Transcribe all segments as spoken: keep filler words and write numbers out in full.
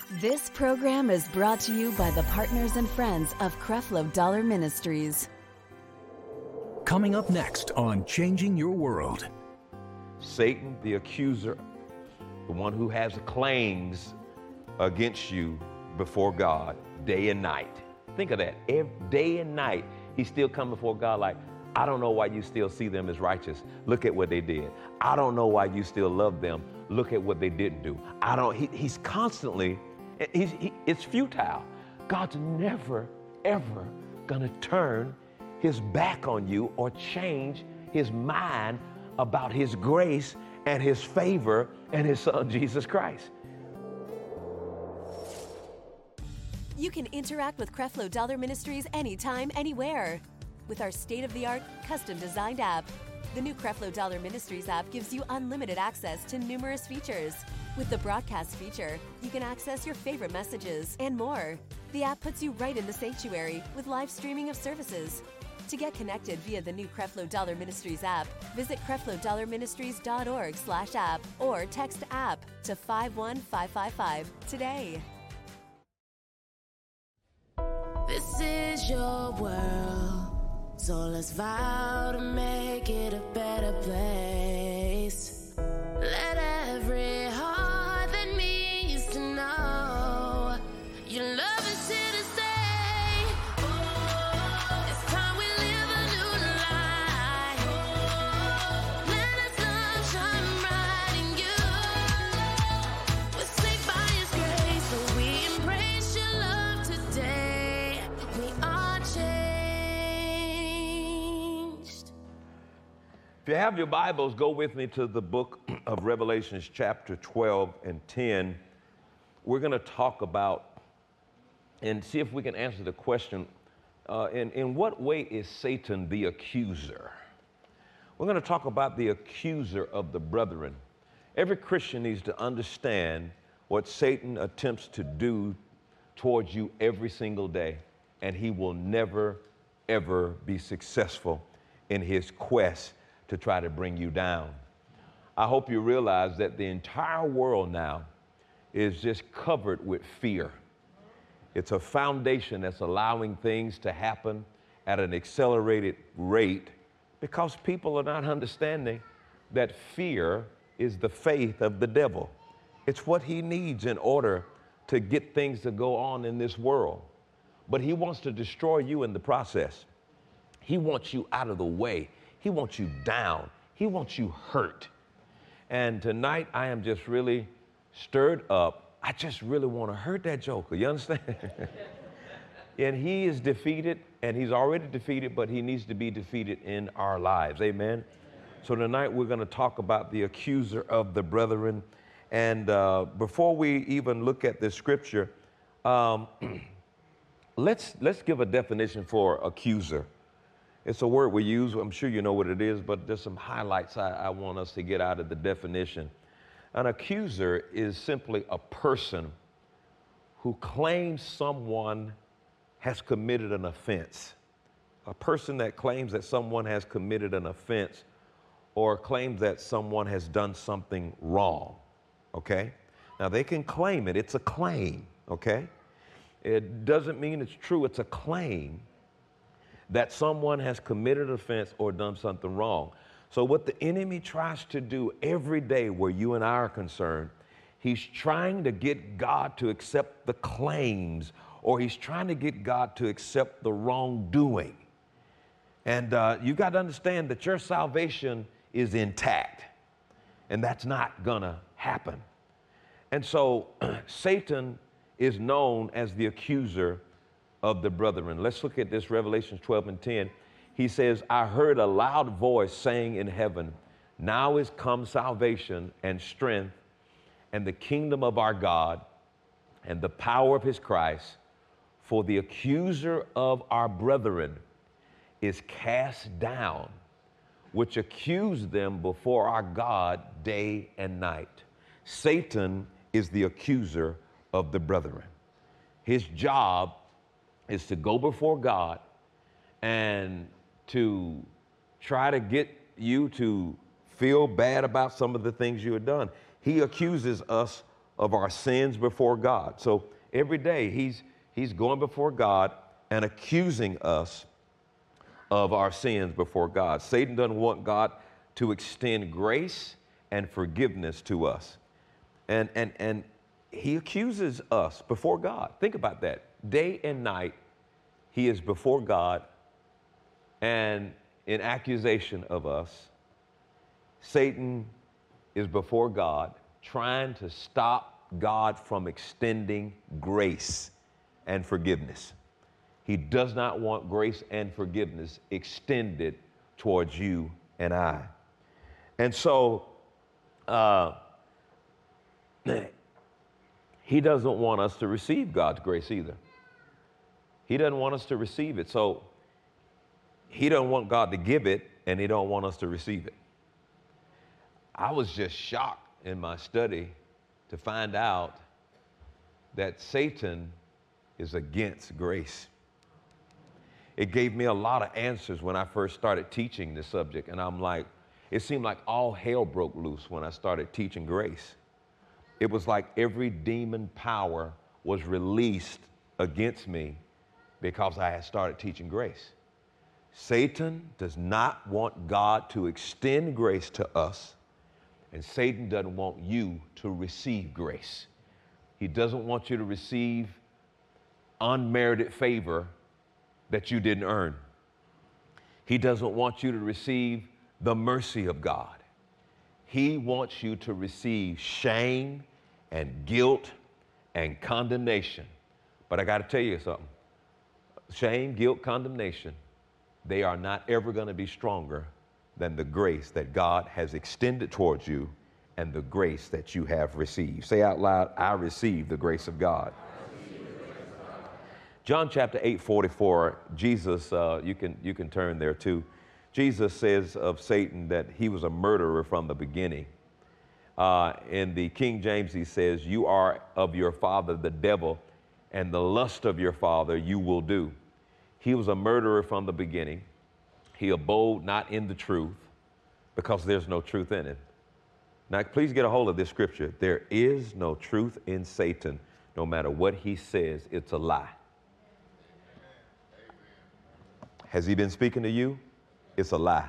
This program is brought to you by the partners and friends of Creflo Dollar Ministries. Coming up next on Changing Your World. Satan, the accuser, the one who has claims against you before God day and night. Think of that. Every day and night, he's still coming before God like, I don't know why you still see them as righteous. Look at what they did. I don't know why you still love them. Look at what they didn't do. I don't, he, he's constantly, he's, he, it's futile. God's never, ever gonna turn his back on you or change his mind about his grace and his favor and his son, Jesus Christ. You can interact with Creflo Dollar Ministries anytime, anywhere. With our state-of-the-art, custom-designed app. The new Creflo Dollar Ministries app gives you unlimited access to numerous features. With the broadcast feature, you can access your favorite messages and more. The app puts you right in the sanctuary with live streaming of services. To get connected via the new Creflo Dollar Ministries app, visit creflo dollar ministries dot org slash app or text app to five one five five five today. This is your world, so let's vow to make it a better place. Let every heart that needs to know your love is here to stay. Oh, it's time we live a new life. Oh, let us love shine bright in you. We're saved by his grace, so we embrace your love today. We are changed. If you have your Bibles, go with me to the book of Revelation, chapter twelve and ten. We're going to talk about and see if we can answer the question, uh, in, in what way is Satan the accuser? We're going to talk about the accuser of the brethren. Every Christian needs to understand what Satan attempts to do towards you every single day, and he will never, ever be successful in his quest to try to bring you down. I hope you realize that the entire world now is just covered with fear. It's a foundation that's allowing things to happen at an accelerated rate because people are not understanding that fear is the faith of the devil. It's what he needs in order to get things to go on in this world. But he wants to destroy you in the process. He wants you out of the way. He wants you down. He wants you hurt. And tonight I am just really stirred up. I just really want to hurt that joker. You understand? And he is defeated, and he's already defeated, but he needs to be defeated in our lives. Amen? So tonight we're going to talk about the accuser of the brethren. And uh, before we even look at this scripture, um, let's, let's give a definition for accuser. It's a word we use. I'm sure you know what it is, but there's some highlights I, I want us to get out of the definition. An accuser is simply a person who claims someone has committed an offense. A person that claims that someone has committed an offense or claims that someone has done something wrong, okay? Now, they can claim it. It's a claim, okay? It doesn't mean it's true. It's a claim that someone has committed an offense or done something wrong. So what the enemy tries to do every day where you and I are concerned, he's trying to get God to accept the claims, or he's trying to get God to accept the wrongdoing. And uh, you got to understand that your salvation is intact, and that's not gonna happen. And so Satan is known as the accuser of the brethren. Let's look at this, Revelation twelve and ten. He says, I heard a loud voice saying in heaven, now is come salvation and strength and the kingdom of our God and the power of his Christ, for the accuser of our brethren is cast down, which accused them before our God day and night. Satan is the accuser of the brethren. His job is to go before God and to try to get you to feel bad about some of the things you have done. He accuses us of our sins before God. So every day he's, he's going before God and accusing us of our sins before God. Satan doesn't want God to extend grace and forgiveness to us. And, and, and he accuses us before God. Think about that. Day and night, he is before God and in accusation of us. Satan is before God trying to stop God from extending grace and forgiveness. He does not want grace and forgiveness extended towards you and I. And so uh, he doesn't want us to receive God's grace either. He doesn't want us to receive it. So he doesn't want God to give it, and he don't want us to receive it. I was just shocked in my study to find out that Satan is against grace. It gave me a lot of answers when I first started teaching this subject, and I'm like, it seemed like all hell broke loose when I started teaching grace. It was like every demon power was released against me because I had started teaching grace. Satan does not want God to extend grace to us, and Satan doesn't want you to receive grace. He doesn't want you to receive unmerited favor that you didn't earn. He doesn't want you to receive the mercy of God. He wants you to receive shame and guilt and condemnation. But I got to tell you something. Shame, guilt, condemnation, they are not ever going to be stronger than the grace that God has extended towards you and the grace that you have received. Say out loud, I receive the grace of God. John chapter eight, forty-four, Jesus, uh, you can, you can turn there too. Jesus says of Satan that he was a murderer from the beginning. Uh, in the King James, he says, you are of your father, the devil, and the lust of your father you will do. He was a murderer from the beginning. He abode not in the truth because there's no truth in him. Now, please get a hold of this scripture. There is no truth in Satan. No matter what he says, it's a lie. Has he been speaking to you? It's a lie.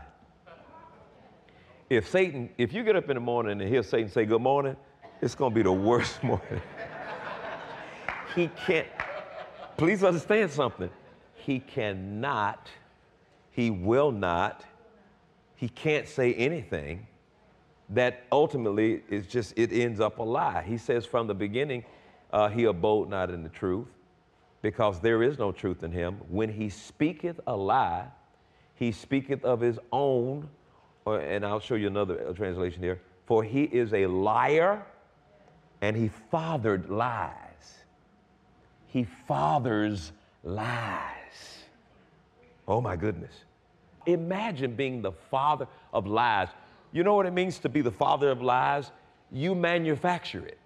If Satan, if you get up in the morning and hear Satan say good morning, it's going to be the worst morning. He can't, please understand something. He cannot, he will not, he can't say anything that ultimately is just, it ends up a lie. He says from the beginning, uh, he abode not in the truth because there is no truth in him. When he speaketh a lie, he speaketh of his own, or, and I'll show you another translation here, for he is a liar and he fathered lies. He fathers lies. Oh my goodness. Imagine being the father of lies. You know what it means to be the father of lies? You manufacture it.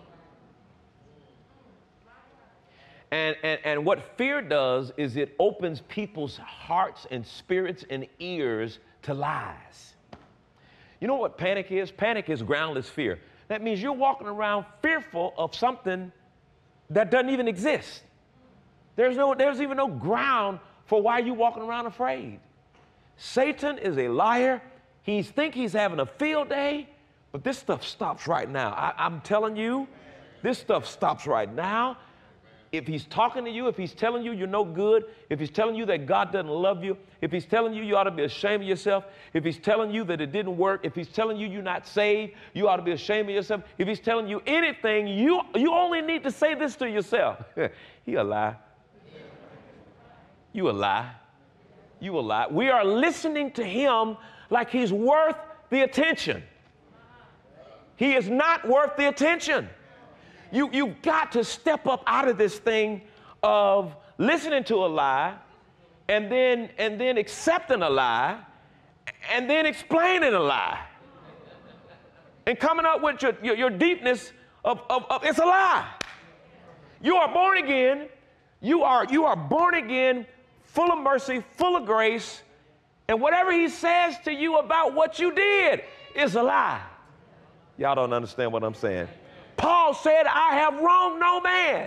And, and, and what fear does is it opens people's hearts and spirits and ears to lies. You know what panic is? Panic is groundless fear. That means you're walking around fearful of something that doesn't even exist. There's no, there's even no ground for why you're walking around afraid. Satan is a liar. He thinks he's having a field day, but this stuff stops right now. I, I'm telling you, this stuff stops right now. If he's talking to you, if he's telling you you're no good, if he's telling you that God doesn't love you, if he's telling you you ought to be ashamed of yourself, if he's telling you that it didn't work, if he's telling you you're not saved, you ought to be ashamed of yourself, if he's telling you anything, you, you only need to say this to yourself. He a lie. You a lie. You a lie. We are listening to him like he's worth the attention. He is not worth the attention. You, you've got to step up out of this thing of listening to a lie and then, and then accepting a lie and then explaining a lie and coming up with your, your, your deepness of, of, of it's a lie. You are born again. You are, you are born again, full of mercy, full of grace, and whatever he says to you about what you did is a lie. Y'all don't understand what I'm saying. Paul said, I have wronged no man.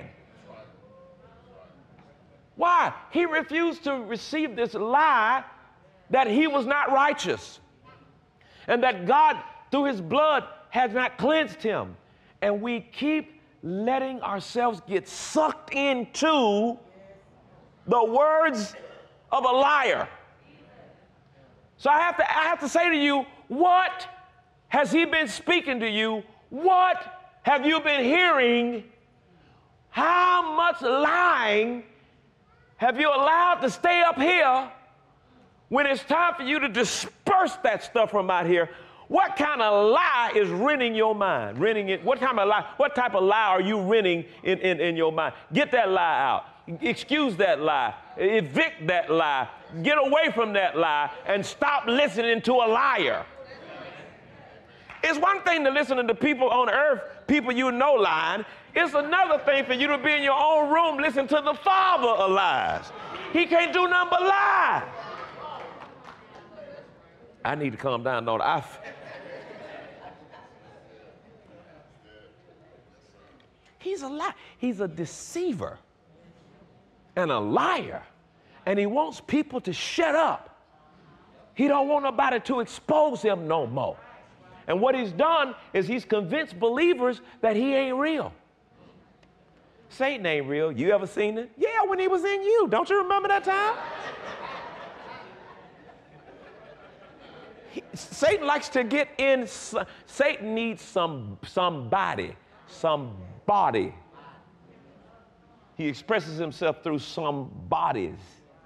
Why? He refused to receive this lie that he was not righteous and that God, through his blood, has not cleansed him. And we keep letting ourselves get sucked into the words of a liar. So I have to, I have to say to you, what has he been speaking to you? What have you been hearing? How much lying have you allowed to stay up here when it's time for you to disperse that stuff from out here? What kind of lie is renting your mind? Renting it, what kind of lie, what type of lie are you renting in, in, in your mind? Get that lie out. Excuse that lie. Evict that lie. Get away from that lie and stop listening to a liar. It's one thing to listen to people on earth, people you know lying. It's another thing for you to be in your own room listening to the father of lies. He can't do nothing but lie. I need to calm down, don't I? He's a lie. He's a deceiver and a liar. And he wants people to shut up. He don't want nobody to expose him no more. And what he's done is he's convinced believers that he ain't real. Satan ain't real. You ever seen it? Yeah, when he was in you. Don't you remember that time? He, Satan likes to get in. Satan needs some somebody, somebody. He expresses himself through some bodies.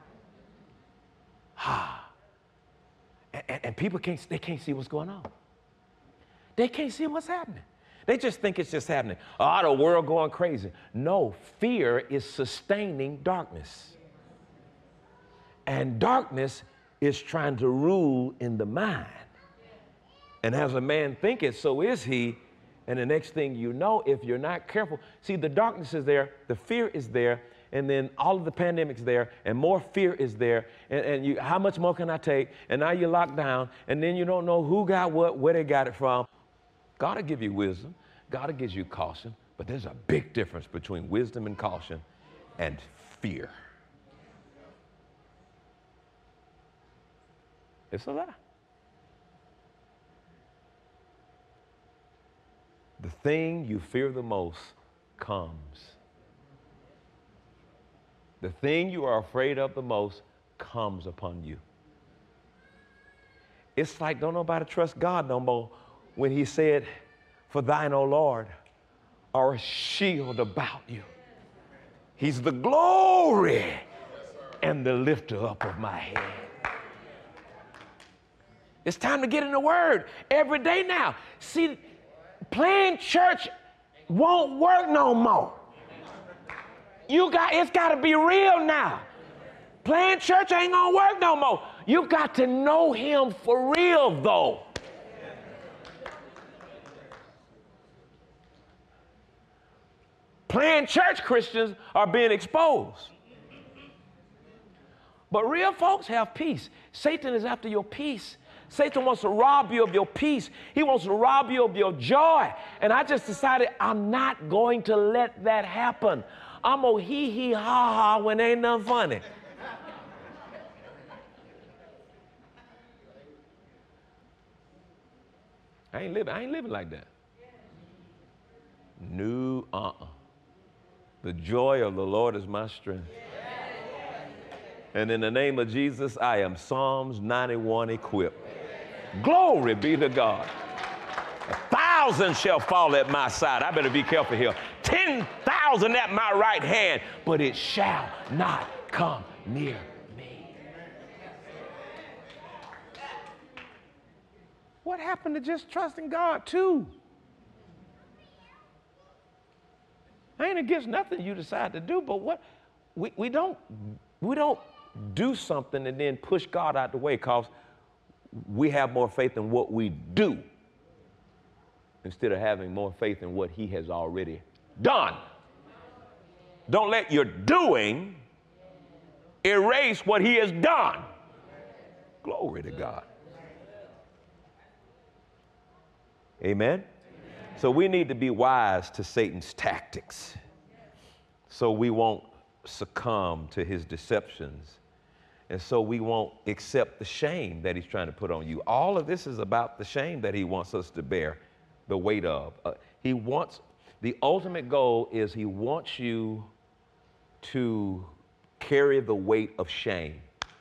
Ah. And, and, and people can't, they can't see what's going on. They can't see what's happening. They just think it's just happening. Oh, the world going crazy. No, fear is sustaining darkness. And darkness is trying to rule in the mind. And as a man thinketh, so is he. And the next thing you know, if you're not careful, see, the darkness is there, the fear is there, and then all of the pandemic's there, and more fear is there, and, and you, how much more can I take? And now you're locked down, and then you don't know who got what, where they got it from. God will give you wisdom. God will give you caution. But there's a big difference between wisdom and caution and fear. It's a lie. The thing you fear the most comes. The thing you are afraid of the most comes upon you. It's like don't nobody trust God no more when he said, for thine, O Lord, are a shield about you. He's the glory and the lifter up of my head. It's time to get in the Word every day now. See, playing church won't work no more. You got, it's got to be real now. Playing church ain't gonna work no more. You got to know him for real though. Playing church Christians are being exposed. But real folks have peace. Satan is after your peace. Satan wants to rob you of your peace. He wants to rob you of your joy. And I just decided I'm not going to let that happen. I'm gonna hee hee ha ha when ain't nothing funny. I ain't living, I ain't living like that. No, uh-uh. The joy of the Lord is my strength. And in the name of Jesus, I am Psalms ninety-one equipped. Glory be to God. A thousand shall fall at my side. I better be careful here. Ten thousand at my right hand, but it shall not come near me. What happened to just trusting God too? I ain't against nothing you decide to do, but what we, we don't we don't do something and then push God out the way because we have more faith in what we do instead of having more faith in what he has already done. Don't let your doing erase what he has done. Glory to God. Amen. So we need to be wise to Satan's tactics so we won't succumb to his deceptions, and so we won't accept the shame that he's trying to put on you. All of this is about the shame that he wants us to bear the weight of. Uh, he wants, the ultimate goal is he wants you to carry the weight of shame.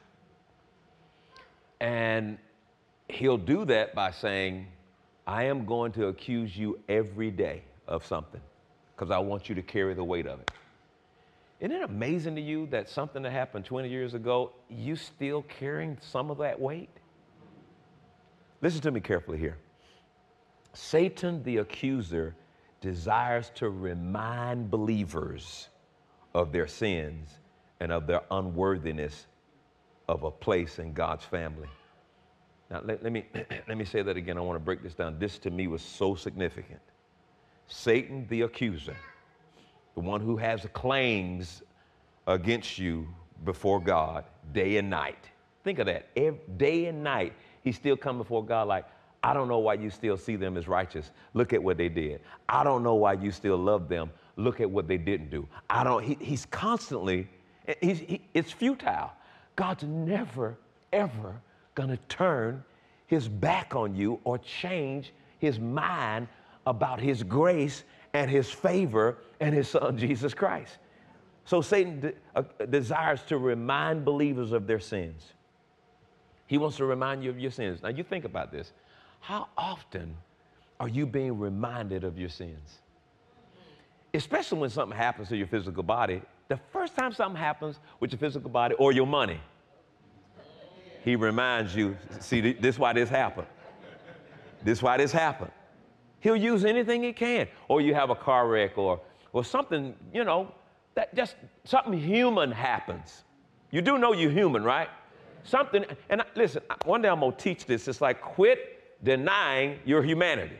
And he'll do that by saying, I am going to accuse you every day of something because I want you to carry the weight of it. Isn't it amazing to you that something that happened twenty years ago, you still carrying some of that weight? Listen to me carefully here. Satan, the accuser, desires to remind believers of their sins and of their unworthiness of a place in God's family. Now, let, let me, let me say that again. I want to break this down. This to me was so significant. Satan, the accuser, the one who has claims against you before God day and night. Think of that. Every, day and night, he's still coming before God like, I don't know why you still see them as righteous. Look at what they did. I don't know why you still love them. Look at what they didn't do. I don't, he, he's constantly, he's, he, it's futile. God's never, ever gonna turn his back on you or change his mind about his grace and his favor and his son, Jesus Christ. So Satan de- uh, desires to remind believers of their sins. He wants to remind you of your sins. Now you think about this. How often are you being reminded of your sins? Especially when something happens to your physical body. The first time something happens with your physical body or your money, he reminds you, see, this is why this happened. This is why this happened. He'll use anything he can. Or you have a car wreck or, or something, you know, that just something human happens. You do know you're human, right? Something, and I, listen, one day I'm gonna teach this. It's like quit denying your humanity.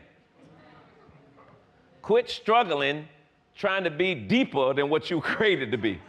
Quit struggling trying to be deeper than what you were created to be.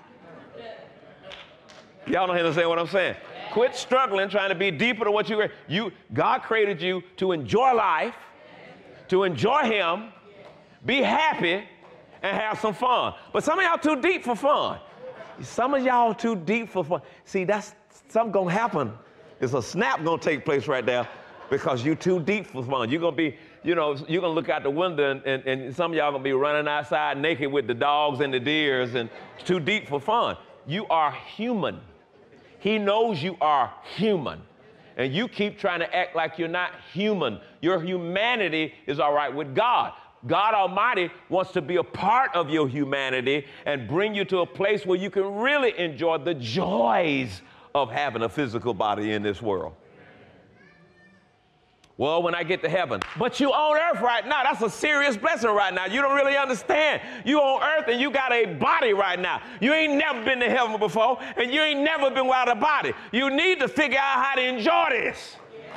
Y'all don't understand what I'm saying? Quit struggling trying to be deeper than what you were. You, God created you to enjoy life, to enjoy him, be happy, and have some fun. But some of y'all too deep for fun. Some of y'all too deep for fun. See, that's something gonna happen. There's a snap gonna take place right there because you too deep for fun. You're gonna be, you know, you're gonna look out the window and, and, and some of y'all gonna be running outside naked with the dogs and the deers and too deep for fun. You are human. He knows you are human. And you keep trying to act like you're not human. Your humanity is all right with God. God Almighty wants to be a part of your humanity and bring you to a place where you can really enjoy the joys of having a physical body in this world. Well, when I get to heaven, but you on earth right now, that's a serious blessing right now. You don't really understand. You on earth and you got a body right now. You ain't never been to heaven before and you ain't never been without a body. You need to figure out how to enjoy this.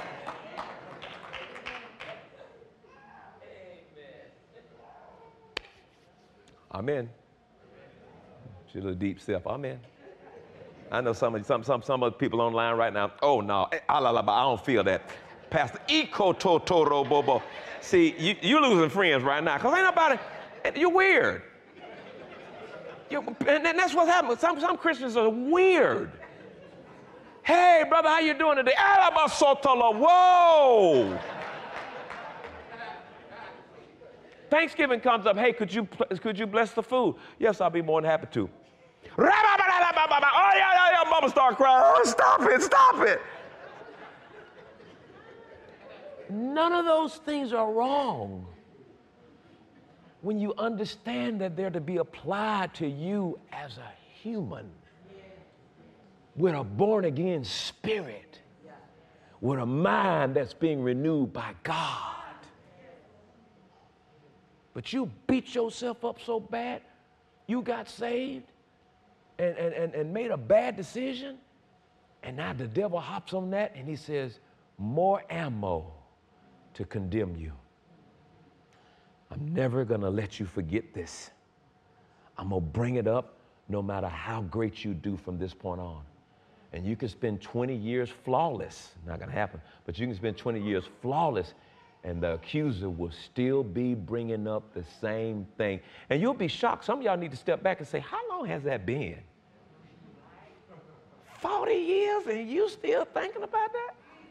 Amen. She's a little deep step. Amen. I know some of some some some other people online right now. Oh no, I don't feel that. Pastor Iko Totoro Bobo. See, you you losing friends right now because ain't nobody. You're weird. You're, and that's what's happening. Some some Christians are weird. Hey, brother, how you doing today? Whoa. Thanksgiving comes up. Hey, could you could you bless the food? Yes, I'll be more than happy to. Oh, yeah, yeah, yeah. Mama start crying. Oh, stop it, stop it. None of those things are wrong when you understand that they're to be applied to you as a human with a born-again spirit, with a mind that's being renewed by God. But you beat yourself up so bad, you got saved and, and, and, and made a bad decision, and now the devil hops on that and he says, more ammo to condemn you. I'm never gonna let you forget this. I'm gonna bring it up no matter how great you do from this point on. And you can spend twenty years flawless, not gonna happen, but you can spend twenty years flawless And the accuser will still be bringing up the same thing. And you'll be shocked. Some of y'all need to step back and say, how long has that been? forty years and you still thinking about that?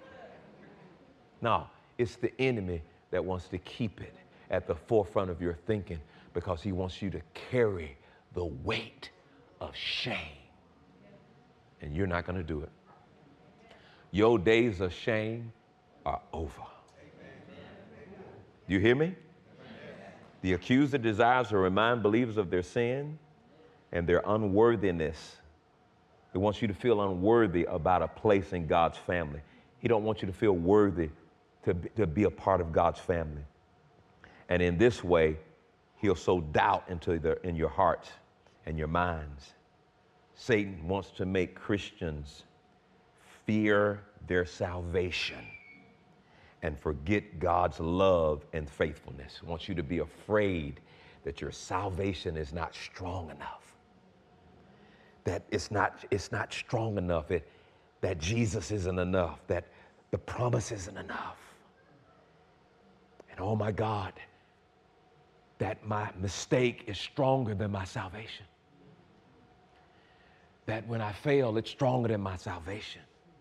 No, it's the enemy that wants to keep it at the forefront of your thinking because he wants you to carry the weight of shame. And you're not going to do it. Your days of shame are over. Do you hear me? The accuser desires to remind believers of their sin and their unworthiness. He wants you to feel unworthy about a place in God's family. He don't want you to feel worthy to be, to be a part of God's family. And in this way, he'll sow doubt into the, in your hearts and your minds. Satan wants to make Christians fear their salvation and forget God's love and faithfulness. He wants you to be afraid that your salvation is not strong enough, that it's not, it's not strong enough, it, that Jesus isn't enough, that the promise isn't enough. And oh my God, that my mistake is stronger than my salvation. That when I fail, it's stronger than my salvation.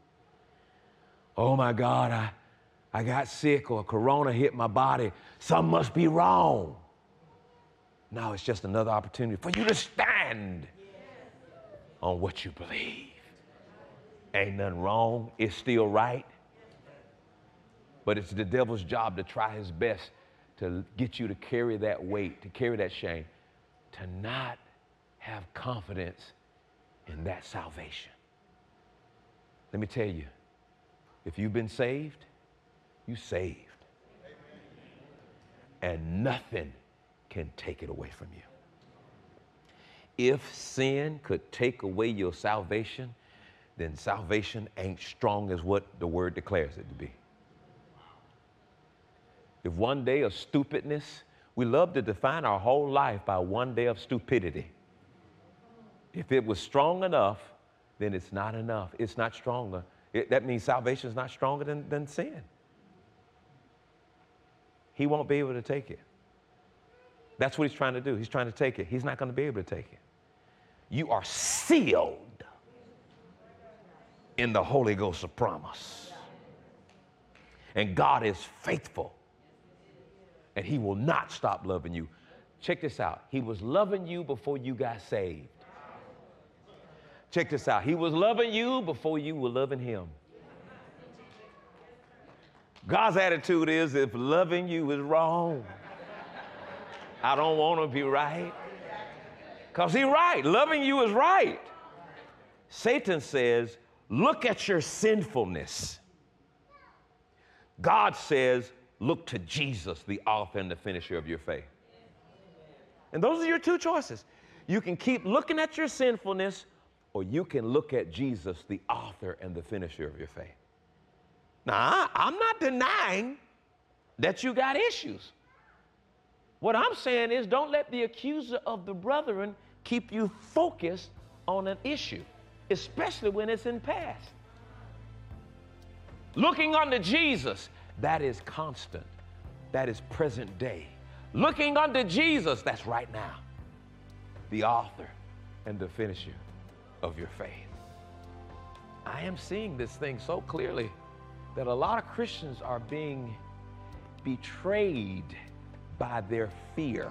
Oh my God, I, I got sick or corona hit my body. Something must be wrong. No, it's just another opportunity for you to stand on what you believe. Ain't nothing wrong. It's still right. But it's the devil's job to try his best to get you to carry that weight, to carry that shame, to not have confidence in that salvation. Let me tell you, if you've been saved, you saved. And nothing can take it away from you. If sin could take away your salvation, then salvation ain't strong as what the word declares it to be. If one day of stupidness, we love to define our whole life by one day of stupidity. If it was strong enough, then it's not enough. It's not stronger. It, that means salvation is not stronger than, than sin. He won't be able to take it. That's what he's trying to do. He's trying to take it. He's not going to be able to take it. You are sealed in the Holy Ghost of promise. And God is faithful. And he will not stop loving you. Check this out. He was loving you before you got saved. Check this out. He was loving you before you were loving him. God's attitude is, if loving you is wrong, I don't want to be right. Because he's right. Loving you is right. Satan says, look at your sinfulness. God says, look to Jesus, the author and the finisher of your faith. And those are your two choices. You can keep looking at your sinfulness, or you can look at Jesus, the author and the finisher of your faith. Now, I'm not denying that you got issues. What I'm saying is, don't let the accuser of the brethren keep you focused on an issue, especially when it's in past. Looking unto Jesus, that is constant. That is present day. Looking unto Jesus, that's right now. The author and the finisher of your faith. I am seeing this thing so clearly that a lot of Christians are being betrayed by their fear.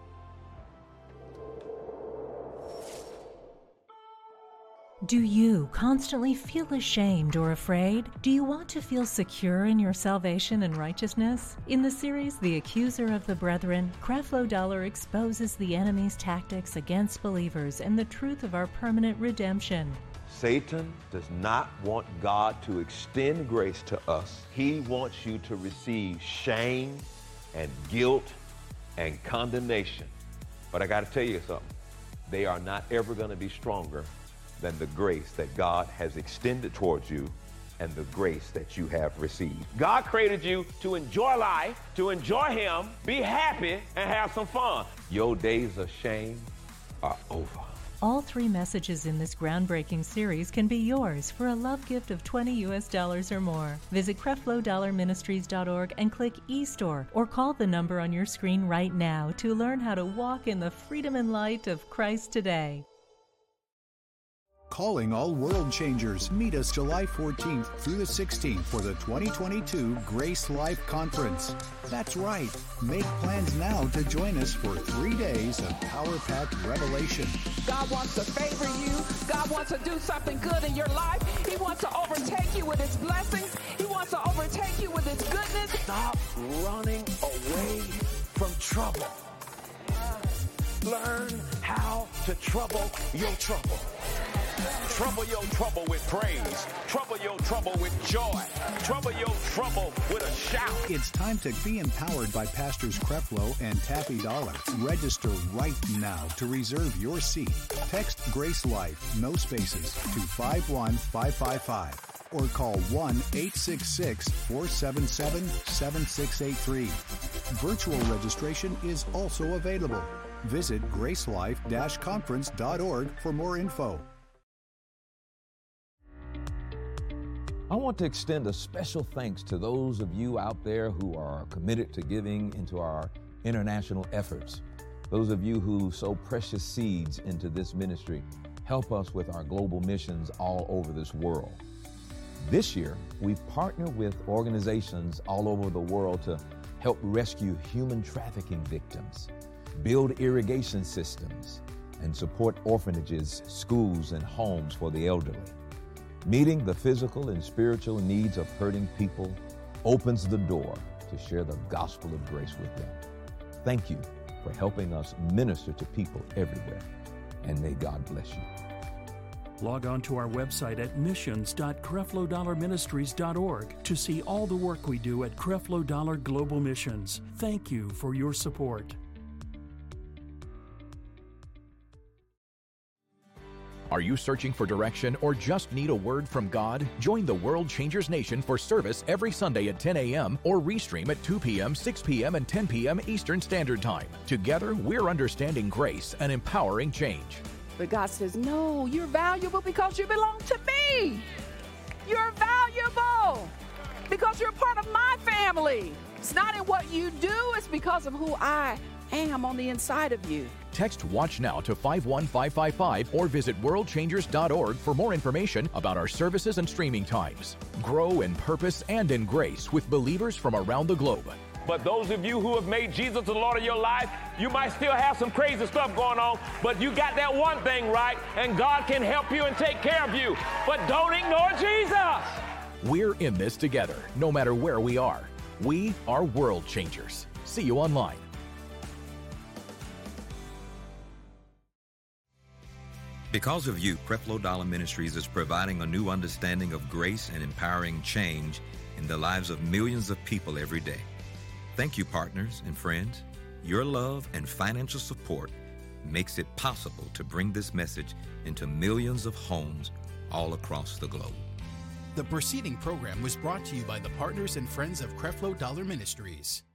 Do you constantly feel ashamed or afraid? Do you want to feel secure in your salvation and righteousness? In the series, The Accuser of the Brethren, Creflo Dollar exposes the enemy's tactics against believers and the truth of our permanent redemption. Satan does not want God to extend grace to us. He wants you to receive shame and guilt and condemnation. But I got to tell you something. They are not ever going to be stronger than the grace that God has extended towards you and the grace that you have received. God created you to enjoy life, to enjoy him, be happy, and have some fun. Your days of shame are over. All three messages in this groundbreaking series can be yours for a love gift of twenty U S dollars or more. Visit Creflo Dollar Ministries dot org and click eStore or call the number on your screen right now to learn how to walk in the freedom and light of Christ today. Calling all world changers. Meet us July fourteenth through the sixteenth for the twenty twenty-two Grace Life Conference. That's right. Make plans now to join us for three days of power-packed revelation. God wants to favor you. God wants to do something good in your life. He wants to overtake you with His blessings. He wants to overtake you with His goodness. Stop running away from trouble. Learn how to trouble your trouble. Trouble your trouble with praise. Trouble your trouble with joy. Trouble your trouble with a shout. It's time to be empowered by Pastors Creflo and Taffy Dollar. Register right now to reserve your seat. Text Grace Life, no spaces, to five one five five five or call one eight six six, four seven seven, seven six eight three. Virtual registration is also available. Visit gracelife dash conference dot org for more info. I want to extend a special thanks to those of you out there who are committed to giving into our international efforts. Those of you who sow precious seeds into this ministry help us with our global missions all over this world. This year, we've partnered with organizations all over the world to help rescue human trafficking victims, build irrigation systems, and support orphanages, schools, and homes for the elderly. Meeting the physical and spiritual needs of hurting people opens the door to share the gospel of grace with them. Thank you for helping us minister to people everywhere, and may God bless you. Log on to our website at missions dot creflo dollar ministries dot org to see all the work we do at Creflo Dollar Global Missions. Thank you for your support. Are you searching for direction or just need a word from God? Join the World Changers Nation for service every Sunday at ten a.m. or restream at two p.m., six p.m., and ten p.m. Eastern Standard Time. Together, we're understanding grace and empowering change. But God says, no, you're valuable because you belong to me. You're valuable because you're part of my family. It's not in what you do, it's because of who I am on the inside of you. Text WATCH NOW to five one five five five or visit world changers dot org for more information about our services and streaming times. Grow in purpose and in grace with believers from around the globe. But those of you who have made Jesus the Lord of your life, you might still have some crazy stuff going on, but you got that one thing right, and God can help you and take care of you. But don't ignore Jesus. We're in this together, no matter where we are. We are world changers. See you online. Because of you, Creflo Dollar Ministries is providing a new understanding of grace and empowering change in the lives of millions of people every day. Thank you, partners and friends. Your love and financial support makes it possible to bring this message into millions of homes all across the globe. The preceding program was brought to you by the partners and friends of Creflo Dollar Ministries.